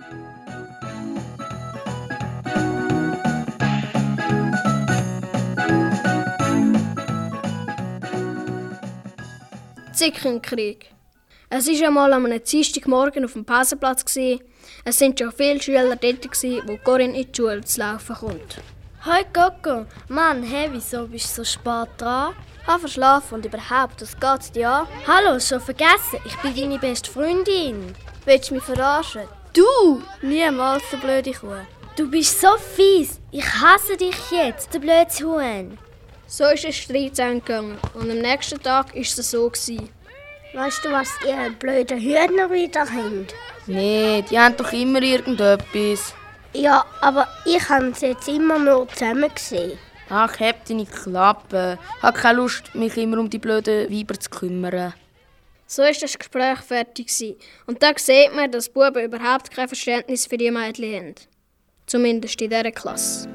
Zickenkrieg. Es war einmal am Dienstagmorgen auf dem Pausenplatz. Es waren schon viele Schüler dort, wo Corinne in die Schule zu laufen kommt. Hoi Coco, Mann, hey, wieso bist du so spät dran? Habe verschlafen und überhaupt, was geht's dir an? Hallo, schon vergessen, ich bin deine beste Freundin. Willst du mich verarschen? Du! Niemals, so blöde Kuh. Du bist so fies, ich hasse dich jetzt, du blödes Huhn. So ist es Streit gegangen und am nächsten Tag war es so. Weißt du, was ihr blöden Hühner wieder habt? Nee, die haben doch immer irgendetwas. Ja, aber ich habe sie jetzt immer nur zusammen gesehen. Ach, hab deine Klappe. Ich habe keine Lust, mich immer um die blöden Weiber zu kümmern. So war das Gespräch fertig. Und da sieht man, dass die Buben überhaupt kein Verständnis für die Mädchen haben. Zumindest in dieser Klasse.